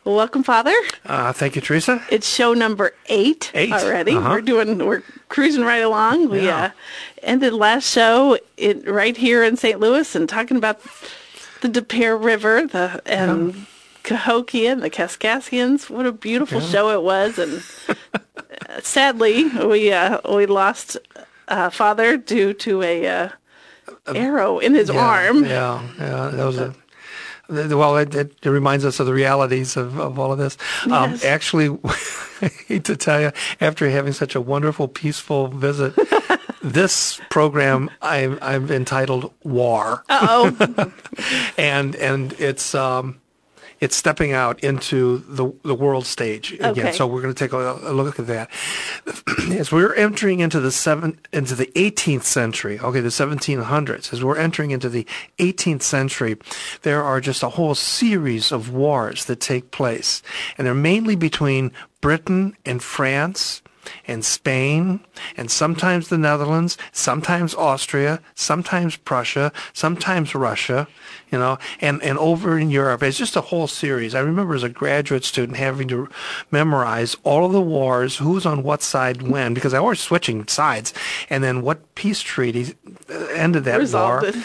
Well, welcome, Father. Thank you, Teresa. It's show number 8 already. Uh-huh. We're cruising right along. We ended last show right here in St. Louis and talking about the Des Peres River and Cahokia and the Kaskaskians. What a beautiful show it was. And sadly, we lost Father due to a arrow in his arm. That was it reminds us of the realities of all of this. Yes. Actually, I hate to tell you, after having such a wonderful, peaceful visit, this program I've entitled "War." Uh-oh. and it's stepping out into the world stage again. Okay. So we're going to take a look at that. As we're entering into the 18th century, the 1700s, as we're entering into the 18th century, there are just a whole series of wars that take place. And they're mainly between Britain and France and Spain, and sometimes the Netherlands, sometimes Austria, sometimes Prussia, sometimes Russia, and over in Europe. It's just a whole series. I remember as a graduate student having to memorize all of the wars, who's on what side when, because I was switching sides, and then what peace treaty ended that Resolved war,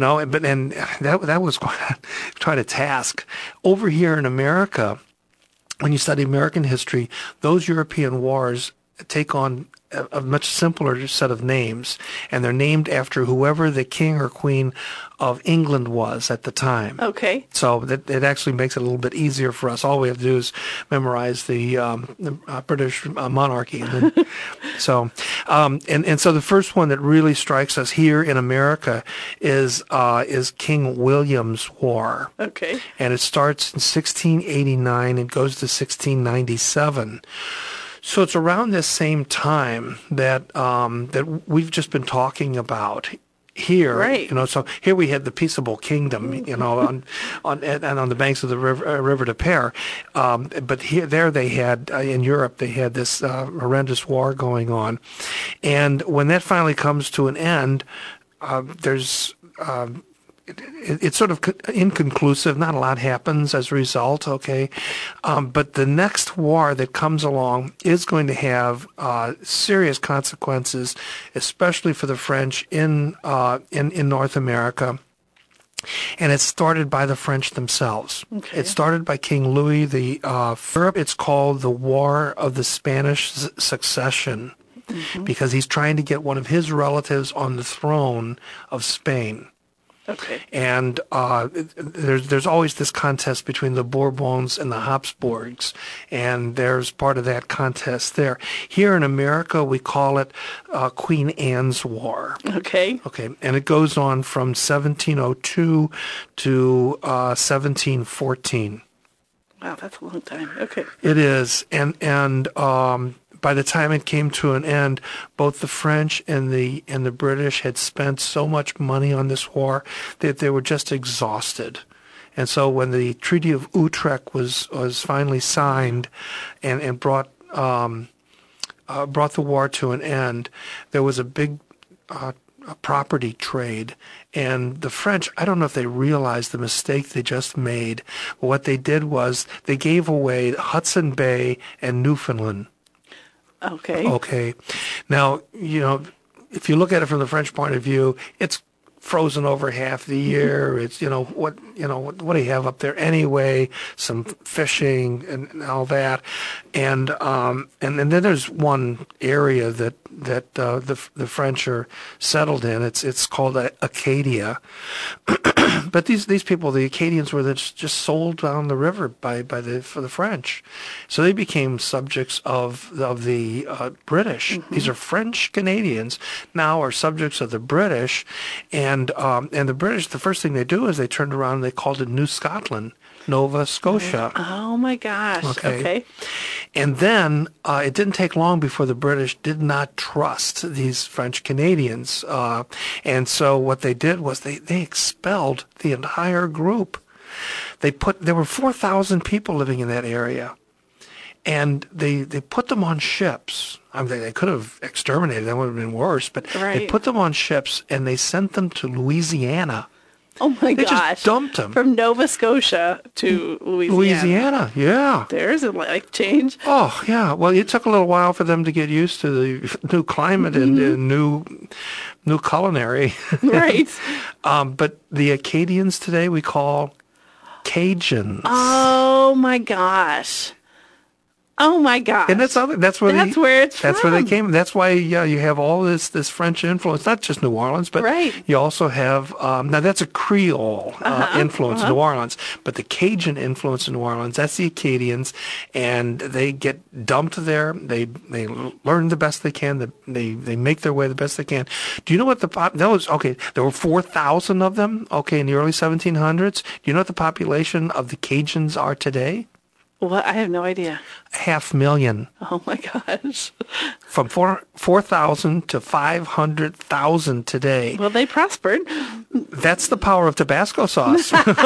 that was quite a task. Over here in America, when you study American history, those European wars take on a much simpler set of names, and they're named after whoever the king or queen of England was at the time. Okay. So that it actually makes it a little bit easier for us. All we have to do is memorize the British monarchy. And then, so the first one that really strikes us here in America is King William's War. Okay. And it starts in 1689 and goes to 1697. So it's around this same time that we've just been talking about here, right? So here we had the peaceable kingdom, on the banks of the river Des Peres, but there they had in Europe they had this horrendous war going on, and when that finally comes to an end, there's it's sort of inconclusive. Not a lot happens as a result, but the next war that comes along is going to have serious consequences, especially for the French in North America. And it's started by the French themselves. Okay. It started by King Louis the Europe. It's called the War of the Spanish Succession, because he's trying to get one of his relatives on the throne of Spain. Okay. And there's always this contest between the Bourbons and the Habsburgs, and there's part of that contest there. Here in America, we call it Queen Anne's War. Okay. Okay, and it goes on from 1702 to 1714. Wow, that's a long time. Okay. It is, and by the time it came to an end, both the French and the British had spent so much money on this war that they were just exhausted. And so when the Treaty of Utrecht was finally signed and brought the war to an end, there was a big property trade. And the French, I don't know if they realized the mistake they just made, but what they did was they gave away Hudson Bay and Newfoundland. Okay. Now, if you look at it from the French point of view, it's frozen over half the year. It's, what do you have up there anyway? Some fishing and all that. And then there's one area that the French are settled in. It's called Acadia. But these people, the Acadians, were just sold down the river for the French, so they became subjects of the British. These are French Canadians now are subjects of the British, and the British. The first thing they do is they turned around and they called it New Scotland, Nova Scotia. Oh my gosh! Okay. And then it didn't take long before the British did not trust these French Canadians. And so what they did was they expelled the entire group. There were 4,000 people living in that area. And they put them on ships. I mean, they could have exterminated them, would have been worse, but They put them on ships and they sent them to Louisiana. Oh my They gosh. just dumped them. From Nova Scotia to Louisiana, yeah. There's a life change. Oh, yeah. Well, it took a little while for them to get used to the new climate and new culinary. Right. But the Acadians today we call Cajuns. Oh my gosh. Oh my gosh. And that's where That's where it's that's where they from. came. That's why you have all this French influence. Not just New Orleans, but Right. you also have now that's a Creole influence in New Orleans, but the Cajun influence in New Orleans, that's the Acadians, and they get dumped there. They learn the best they can. They make their way the best they can. Do you know what there were 4,000 of them. Okay, in the early 1700s. Do you know what the population of the Cajuns are today? What? I have no idea. 500,000. Oh my gosh. From 4,000 to 500,000 today. Well, they prospered. That's the power of Tabasco sauce.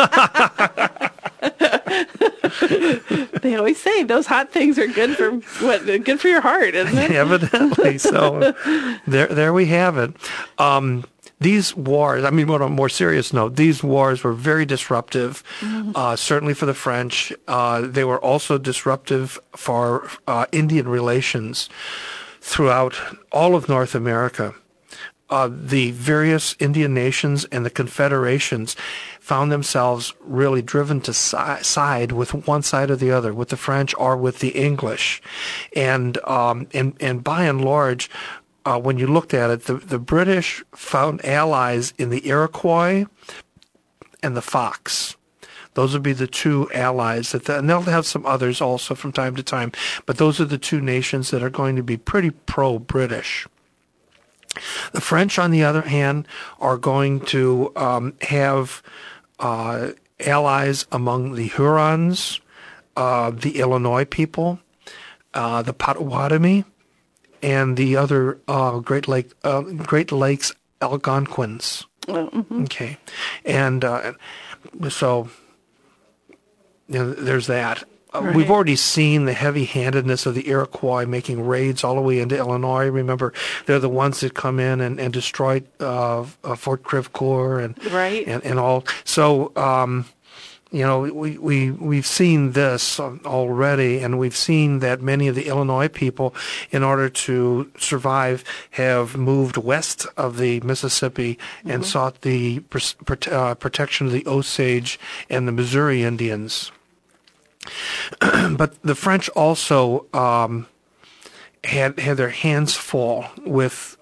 They always say those hot things are good for good for your heart, isn't it? Evidently. So there we have it. These wars, I mean, on a more serious note, these wars were very disruptive, certainly for the French. They were also disruptive for Indian relations throughout all of North America. The various Indian nations and the confederations found themselves really driven to side with one side or the other, with the French or with the English. And by and large, when you looked at it, the British found allies in the Iroquois and the Fox. Those would be the two allies, and they'll have some others also from time to time, but those are the two nations that are going to be pretty pro-British. The French, on the other hand, are going to have allies among the Hurons, the Illinois people, the Potawatomi, and the other Great Lakes Algonquins. Oh, mm-hmm. Okay, and so there's that. Right. We've already seen the heavy-handedness of the Iroquois making raids all the way into Illinois. Remember, they're the ones that come in and destroy Fort Crèvecoeur and all. So, we've seen this already, and we've seen that many of the Illinois people, in order to survive, have moved west of the Mississippi and sought the protection of the Osage and the Missouri Indians. But the French also had their hands full with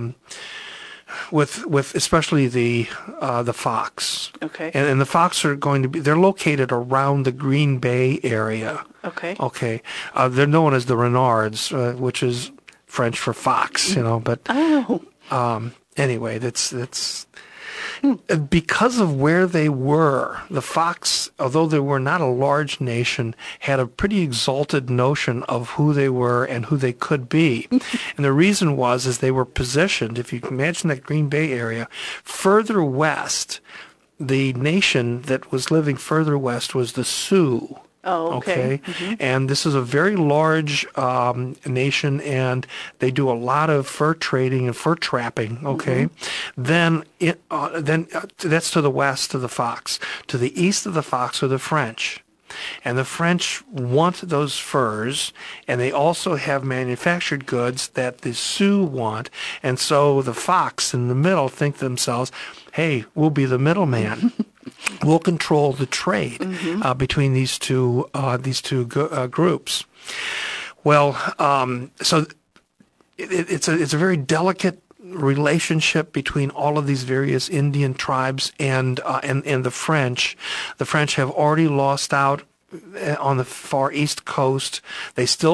especially the Fox. Okay. And the Fox are they're located around the Green Bay area. Okay. Okay. They're known as the Renards, which is French for fox, but anyway, that's because of where they were, the Fox, although they were not a large nation, had a pretty exalted notion of who they were and who they could be. And the reason is they were positioned, if you can imagine that Green Bay area, further west. The nation that was living further west was the Sioux. Oh, okay. Mm-hmm. And this is a very large nation, and they do a lot of fur trading and fur trapping. Okay, then that's to the west of the Fox. To the east of the Fox are the French. And the French want those furs, and they also have manufactured goods that the Sioux want. And so the Fox in the middle think to themselves, hey, we'll be the middleman. We'll control the trade between these two groups. Well, so it's a very delicate relationship between all of these various Indian tribes and the French. The French have already lost out on the far east coast. They still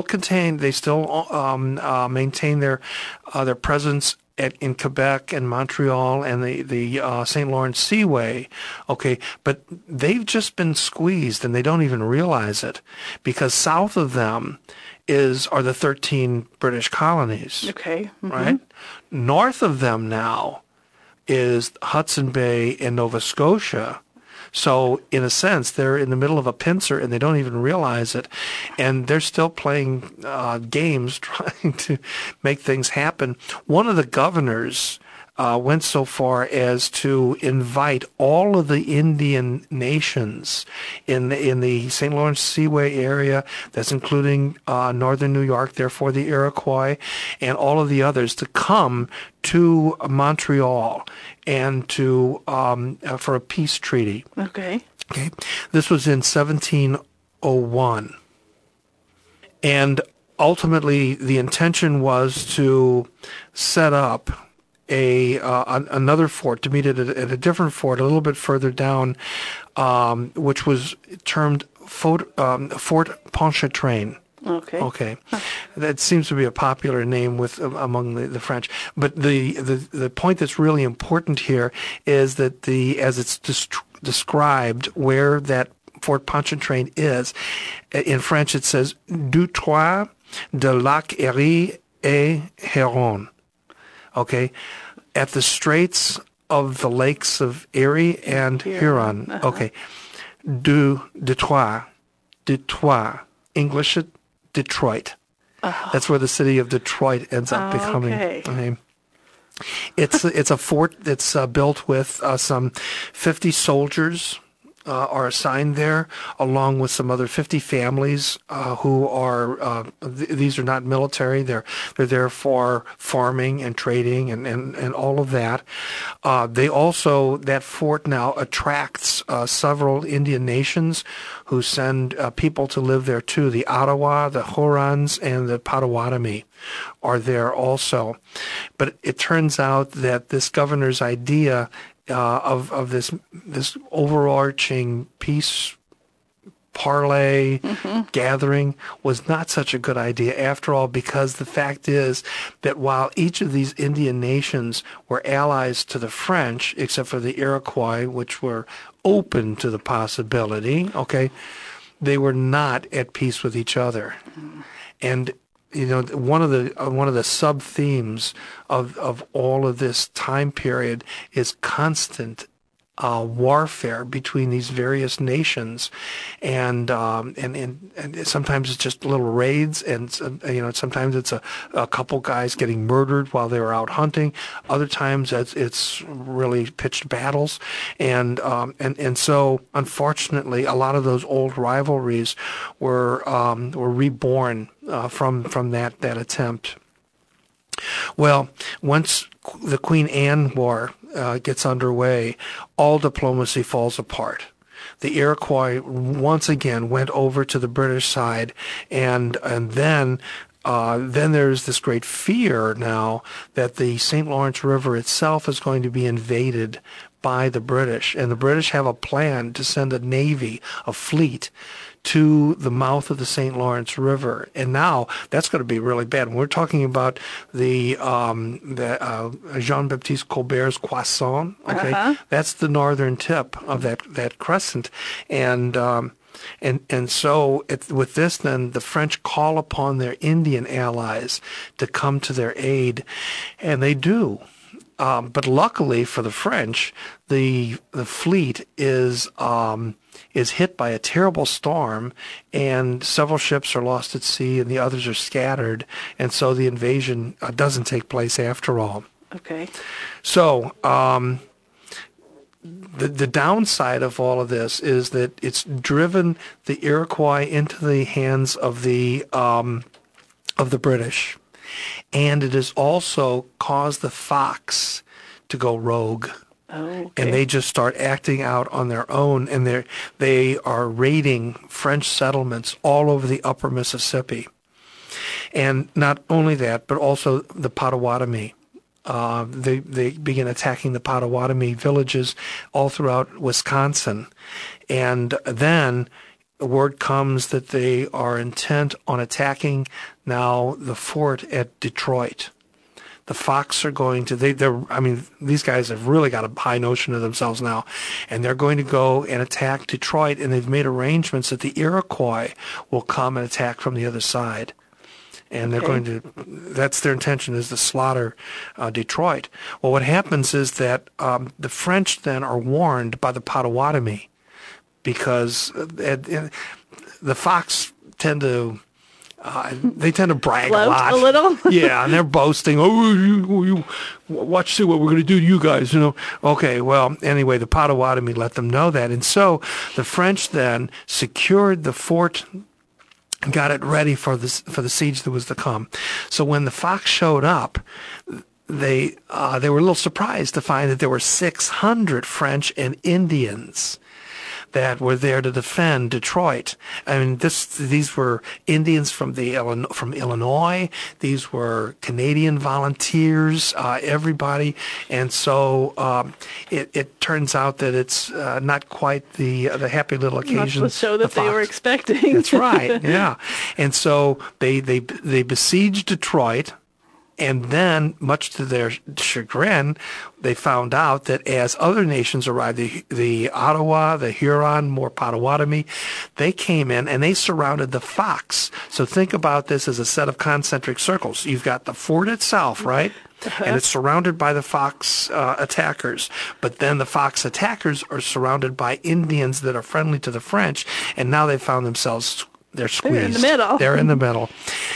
maintain their presence in Quebec and Montreal and the St. Lawrence Seaway, okay, but they've just been squeezed and they don't even realize it, because south of them are the 13 British colonies. Okay. Mm-hmm. Right? North of them now is Hudson Bay and Nova Scotia. So, in a sense, they're in the middle of a pincer and they don't even realize it. And they're still playing games trying to make things happen. One of the governors went so far as to invite all of the Indian nations in the St. Lawrence Seaway area, that's including northern New York, therefore the Iroquois, and all of the others, to come to Montreal and to for a peace treaty. Okay. Okay, this was in 1701, and ultimately the intention was to set up another fort, to meet at a different fort a little bit further down, which was termed Fort Pontchartrain. Okay. Okay, that seems to be a popular name among the French. But the point that's really important here is that as it's described where that Fort Pontchartrain is, in French it says du Trois de Lac Erie et Huron. Okay, at the straits of the lakes of Erie and Huron. Uh-huh. Okay, Detroit, English Detroit. Oh. That's where the city of Detroit ends up becoming. Okay. It's a fort that's built with some 50 soldiers are assigned there, along with some other 50 families who are these are not military. They're there for farming and trading and all of that. That fort now attracts several Indian nations who send people to live there too. The Ottawa, the Hurons, and the Potawatomi are there also. But it turns out that this governor's idea of this overarching peace parlay gathering was not such a good idea after all, because the fact is that while each of these Indian nations were allies to the French, except for the Iroquois, which were open to the possibility, okay, they were not at peace with each other. And one of the sub themes of all of this time period is constant warfare between these various nations, and sometimes it's just little raids, and sometimes it's a couple guys getting murdered while they were out hunting. Other times it's really pitched battles, and so unfortunately a lot of those old rivalries were reborn from that attempt. Well, once the Queen Anne War gets underway, all diplomacy falls apart. The Iroquois once again went over to the British side, and then there's this great fear now that the St. Lawrence River itself is going to be invaded by the British, and the British have a plan to send a navy, a fleet, to the mouth of the St. Lawrence River. And now that's going to be really bad. When we're talking about the Jean-Baptiste Colbert's Croissant, okay, that's the northern tip of that crescent. And so with this, then the French call upon their Indian allies to come to their aid, and they do. But luckily for the French, the fleet is hit by a terrible storm, and several ships are lost at sea, and the others are scattered, and so the invasion doesn't take place after all. Okay. So the downside of all of this is that it's driven the Iroquois into the hands of the British. And it has also caused the Fox to go rogue. Oh, okay. And they just start acting out on their own, and they are raiding French settlements all over the upper Mississippi. And not only that, but also the Potawatomi. They begin attacking the Potawatomi villages all throughout Wisconsin. And then word comes that they are intent on attacking now the fort at Detroit. The Fox are going to, these guys have really got a high notion of themselves now, and they're going to go and attack Detroit, and they've made arrangements that the Iroquois will come and attack from the other side. And they're going to, that's their intention, is to slaughter Detroit. Well, what happens is that the French then are warned by the Potawatomi, because the Fox tend to They tend to brag Float a lot. a little? Yeah, and they're boasting. Oh, you watch, see what we're going to do to you guys. Okay, well, anyway, the Potawatomi let them know that. And so the French then secured the fort and got it ready for the siege that was to come. So when the Fox showed up, they were a little surprised to find that there were 600 French and Indians that were there to defend Detroit. I mean, these were Indians from Illinois. These were Canadian volunteers, everybody. And so it turns out that it's not quite the happy little occasion. Not the show that they were expecting. That's right. Yeah. And so they besieged Detroit. And then, much to their chagrin, they found out that as other nations arrived, the Ottawa, the Huron, more Potawatomi, they came in and they surrounded the Fox. So think about this as a set of concentric circles. You've got the fort itself, right? And it's surrounded by the Fox attackers. But then the Fox attackers are surrounded by Indians that are friendly to the French. And now they found themselves, they're squeezed. They're in the middle. They're in the middle.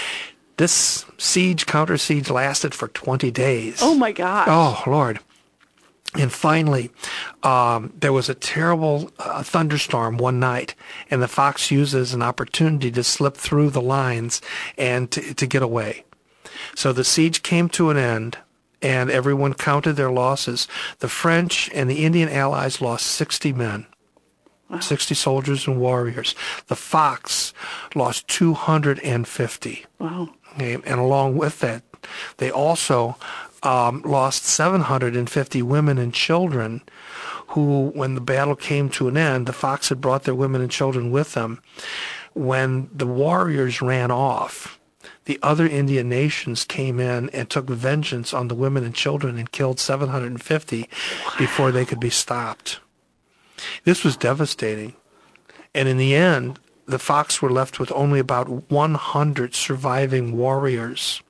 This counter siege lasted for 20 days. Oh, my gosh. Oh, Lord. And finally, there was a terrible thunderstorm one night, and the Fox used it as an opportunity to slip through the lines and to get away. So the siege came to an end, and everyone counted their losses. The French and the Indian allies lost 60 men. Wow. 60 soldiers and warriors. The Fox lost 250. Wow. Okay, and along with that, they also lost 750 women and children who, when the battle came to an end, the Fox had brought their women and children with them. When the warriors ran off, the other Indian nations came in and took vengeance on the women and children and killed 750 before they could be stopped. This was devastating. And in the end, the Fox were left with only about 100 surviving warriors.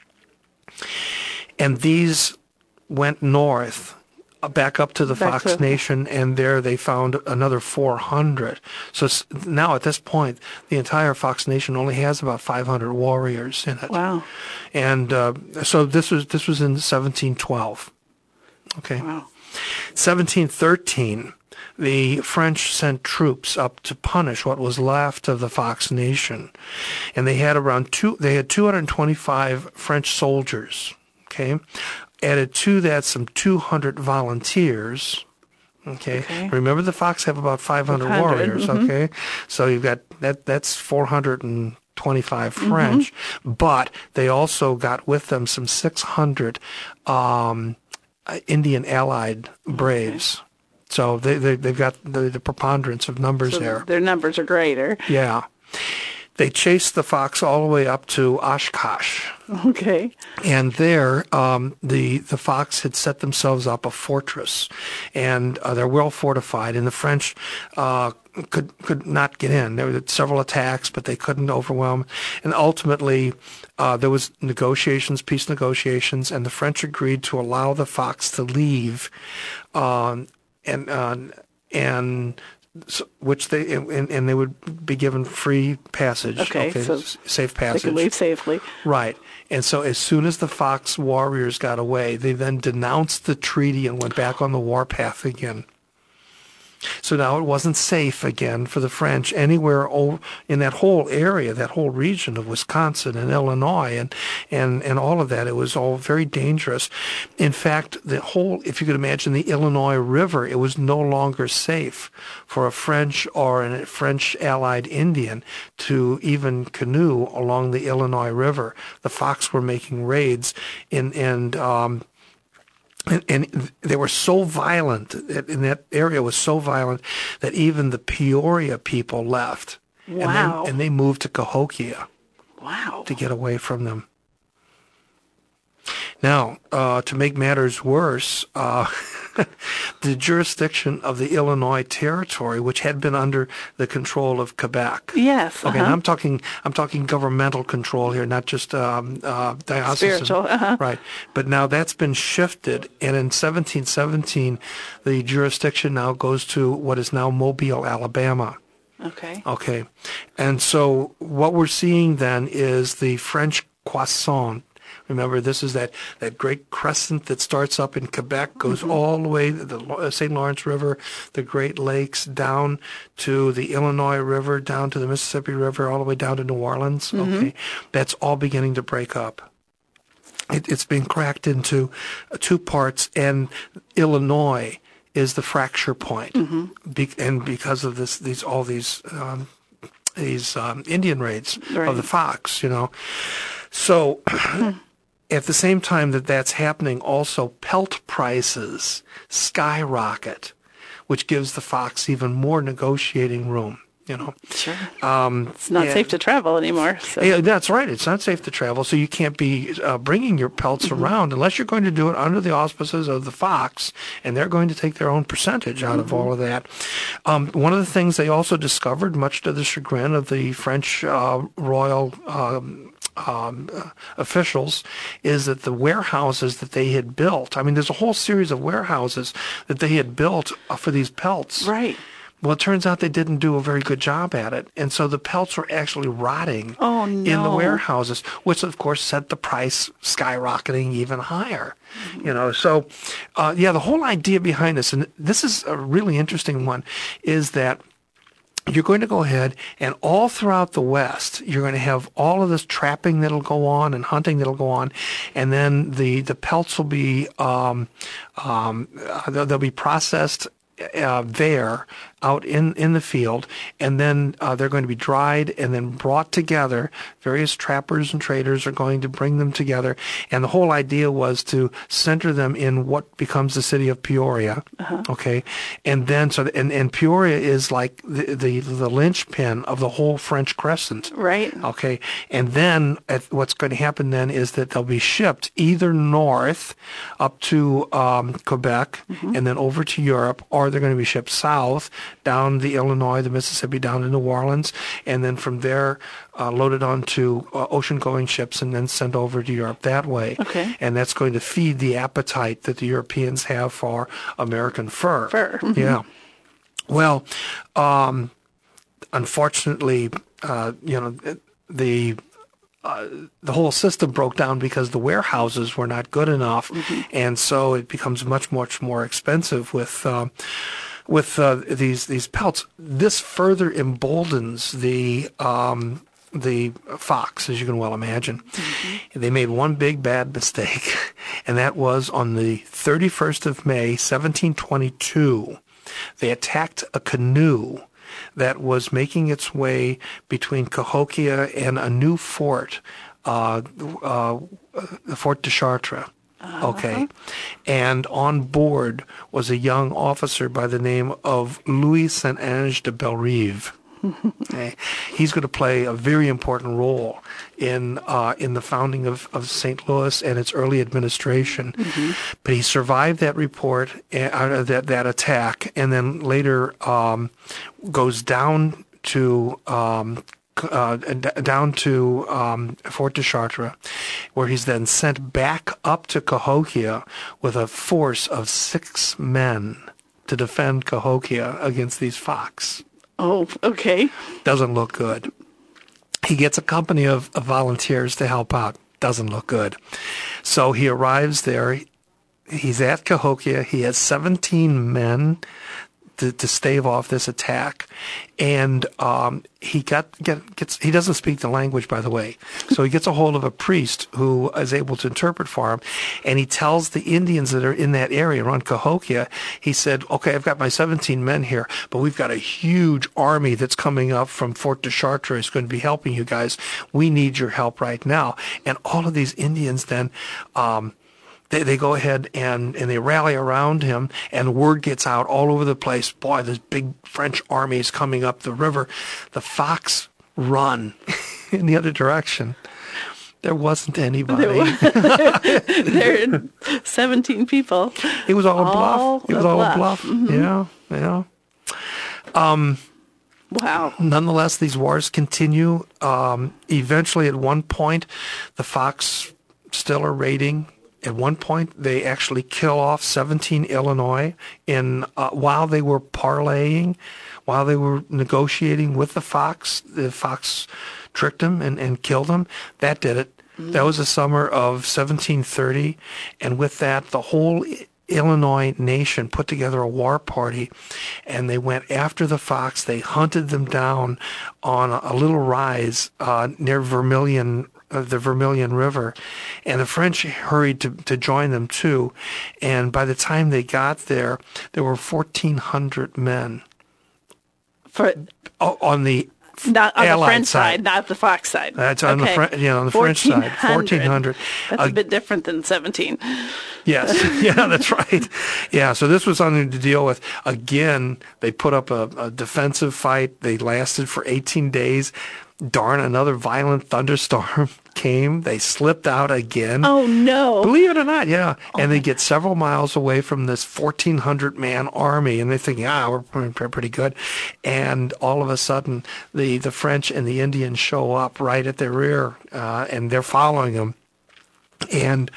And these went north, back up to the Fox Nation, and there they found another 400. So now at this point, the entire Fox Nation only has about 500 warriors in it. Wow. And so this was in 1712. Okay. Wow. 1713. The French sent troops up to punish what was left of the Fox Nation, and they had 225 French soldiers. Okay, added to that some 200 volunteers. Okay. Remember the Fox have about 500 warriors. Mm-hmm. Okay, so you've got that's 425 French, but they also got with them some 600 Indian allied braves. So they've got the preponderance of numbers there. Their numbers are greater. Yeah. They chased the Fox all the way up to Oshkosh. Okay. And there, the Fox had set themselves up a fortress, and they're well fortified. And the French could not get in. There were several attacks, but they couldn't overwhelm. And ultimately, there was peace negotiations, and the French agreed to allow the Fox to leave, which they would be given free passage. Okay, so safe passage. They could leave safely. Right. And so as soon as the Fox warriors got away, they then denounced the treaty and went back on the warpath again. So now it wasn't safe again for the French anywhere in that whole area, that whole region of Wisconsin and Illinois and all of that. It was all very dangerous. In fact, if you could imagine the Illinois River, it was no longer safe for a French or a French allied Indian to even canoe along the Illinois River. The Fox were making raids and they were so violent, in that area was so violent that even the Peoria people left. Wow. And they moved to Cahokia. Wow. To get away from them. Now, to make matters worse, the jurisdiction of the Illinois Territory, which had been under the control of Quebec. Yes. Okay, and I'm talking governmental control here, not just diocesan. Spiritual. Right. But now that's been shifted, and in 1717, the jurisdiction now goes to what is now Mobile, Alabama. Okay. Okay. And so what we're seeing then is the French croissant. Remember, this is that great crescent that starts up in Quebec, goes all the way to the St. Lawrence River, the Great Lakes, down to the Illinois River, down to the Mississippi River, all the way down to New Orleans. Okay. That's all beginning to break up. It's been cracked into two parts, and Illinois is the fracture point. And because of these Indian raids of the Fox, So at the same time that that's happening, also pelt prices skyrocket, which gives the Fox even more negotiating room. Sure. It's not safe to travel anymore. So. Yeah, that's right. It's not safe to travel, so you can't be bringing your pelts around unless you're going to do it under the auspices of the Fox, and they're going to take their own percentage out of all of that. One of the things they also discovered, much to the chagrin of the French royal officials, is that the warehouses that they had built, there's a whole series of warehouses that they had built for these pelts. Right. Well, it turns out they didn't do a very good job at it, and so the pelts were actually rotting in the warehouses, which of course set the price skyrocketing even higher. So the whole idea behind this, and this is a really interesting one, is that you're going to go ahead and all throughout the West, you're going to have all of this trapping that'll go on and hunting that'll go on, and then the pelts will be they'll be processed there out in the field, and then they're going to be dried and then brought together. Various trappers and traders are going to bring them together, and the whole idea was to center them in what becomes the city of Peoria. Okay, and then and Peoria is like the linchpin of the whole French Crescent. Right. Okay, and then what's going to happen then is that they'll be shipped either north up to Quebec and then over to Europe, or they're going to be shipped south down the Illinois, the Mississippi, down to New Orleans, and then from there loaded onto ocean-going ships and then sent over to Europe that way. Okay. And that's going to feed the appetite that the Europeans have for American fur. Yeah. Well, unfortunately, the whole system broke down because the warehouses were not good enough, and so it becomes much more expensive with these pelts. This further emboldens the Fox, as you can well imagine. They made one big bad mistake, and that was on the 31st of May, 1722. They attacked a canoe that was making its way between Cahokia and a new fort, the Fort de Chartres. Okay. And on board was a young officer by the name of Louis Saint-Ange de Bellerive. Okay. He's going to play a very important role in the founding of St. Louis and its early administration. But he survived that report, that attack, and then later goes down to Fort de Chartres, where he's then sent back up to Cahokia with a force of 6 men to defend Cahokia against these Fox. Oh, okay. Doesn't look good. He gets a company of volunteers to help out. Doesn't look good. So he arrives there. He's at Cahokia. He has 17 men to stave off this attack, and he doesn't speak the language, by the way, so he gets a hold of a priest who is able to interpret for him, and he tells the Indians that are in that area around Cahokia, he said, okay, I've got my 17 men here, but we've got a huge army that's coming up from Fort de Chartres. It's going to be helping you guys. We need your help right now. And all of these Indians then They go ahead and they rally around him, and word gets out all over the place. Boy, this big French army is coming up the river. The Fox run in the other direction. There wasn't anybody. There are 17 people. It was all a bluff. It was all a bluff. Yeah. Wow. Nonetheless, these wars continue. Eventually, at one point, the Fox still are raiding. At one point, they actually kill off 17 Illinois while they were parleying while they were negotiating with the fox tricked them and killed them. That did it. That was the summer of 1730, and with that, the whole Illinois nation put together a war party, and they went after the fox. They hunted them down on a little rise near Vermilion, the Vermilion River, and the French hurried to join them too. And by the time they got there, there were 1,400 men on the not on Allied the French side, not the Fox side. That's on the on the French side. 1,400. That's a bit different than 17. Yes, yeah, that's right. Yeah, so this was something to deal with. Again, they put up a defensive fight. They lasted for 18 days. Darn, another violent thunderstorm came. They slipped out again. Oh, no. Believe it or not, yeah. And they get several miles away from this 1,400-man army, and they think, we're pretty good. And all of a sudden, the French and the Indians show up right at their rear, and they're following them. And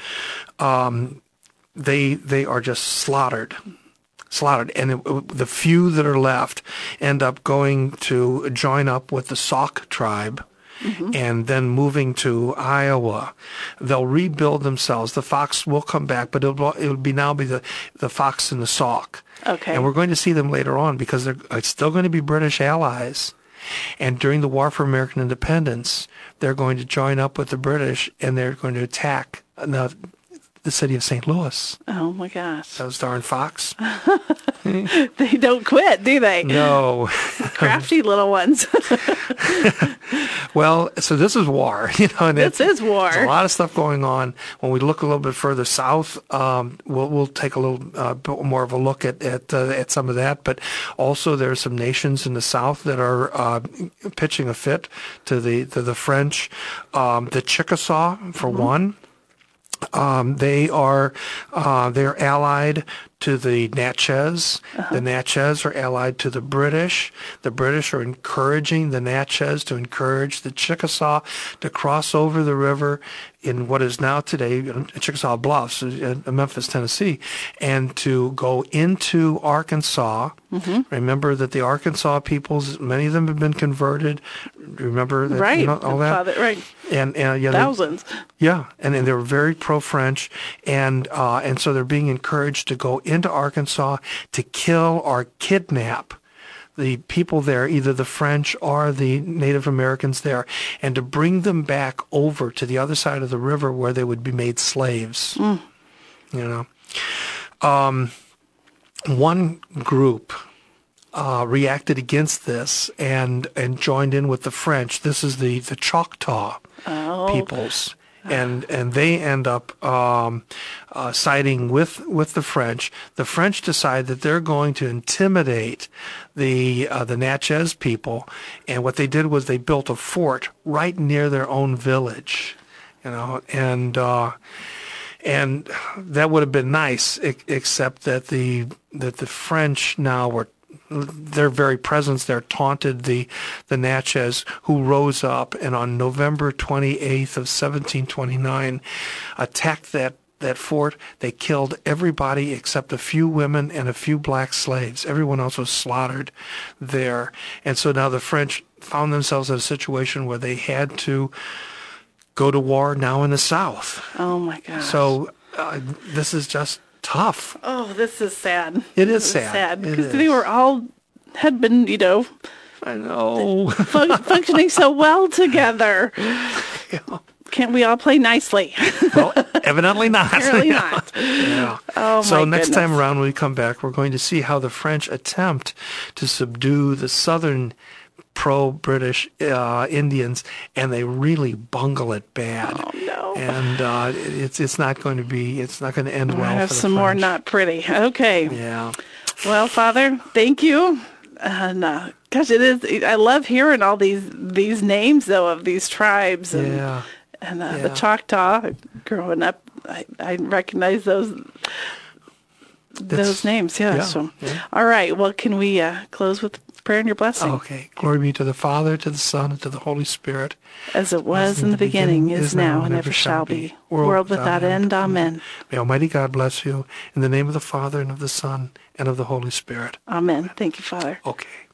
they are just slaughtered. And the few that are left end up going to join up with the Sauk tribe, and then moving to Iowa. They'll rebuild themselves. The Fox will come back, but it'll be the Fox and the Sauk. Okay. And we're going to see them later on because they're still going to be British allies. And during the War for American Independence, they're going to join up with the British, and they're going to attack the city of St. Louis. Oh, my gosh. Those darn Fox. They don't quit, do they? No. Crafty little ones. Well, so this is war. And this is war. There's a lot of stuff going on. When we look a little bit further south, we'll take a little bit more of a look at some of that. But also there are some nations in the south that are pitching a fit to the French. The Chickasaw, for one. They're allied to the Natchez. The Natchez are allied to the British. The British are encouraging the Natchez to encourage the Chickasaw to cross over the river in what is now today Chickasaw Bluffs, Memphis, Tennessee, and to go into Arkansas. Remember that the Arkansas peoples, many of them have been converted. Remember that, right? All that, right? And Thousands. And they're very pro-French, and so they're being encouraged to go into Arkansas to kill or kidnap the people there, either the French or the Native Americans there, and to bring them back over to the other side of the river where they would be made slaves. One group reacted against this and joined in with the French. This is the Choctaw peoples. And they end up siding with the French. The French decide that they're going to intimidate the Natchez people, and what they did was they built a fort right near their own village, and that would have been nice, except that the French now were. Their very presence there taunted the Natchez, who rose up and on November 28th of 1729 attacked that fort. They killed everybody except a few women and a few black slaves. Everyone else was slaughtered there. And so now the French found themselves in a situation where they had to go to war now in the South. Oh, my gosh. So this is just tough. Oh, this is sad. It is sad. Because they were had been, I know. Functioning so well together. Can't we all play nicely? Well, evidently not. Apparently not. Yeah. Oh, so my next goodness. time around when we come back, we're going to see how the French attempt to subdue the southern pro-British Indians, and they really bungle it bad. Oh, no. And it's not going to end well. I have for the some more French. not pretty. Okay. Yeah. Well, Father, thank you. And gosh, it is. I love hearing all these names though of these tribes and the Choctaw. Growing up, I recognize those names. Yeah. So, all right. Well, can we close with prayer and your blessing? Okay. Glory be to the Father, to the Son, and to the Holy Spirit. As it was in the beginning, is now, and ever shall be. World without end. Amen. May Almighty God bless you in the name of the Father, and of the Son, and of the Holy Spirit. Amen. Thank you, Father. Okay.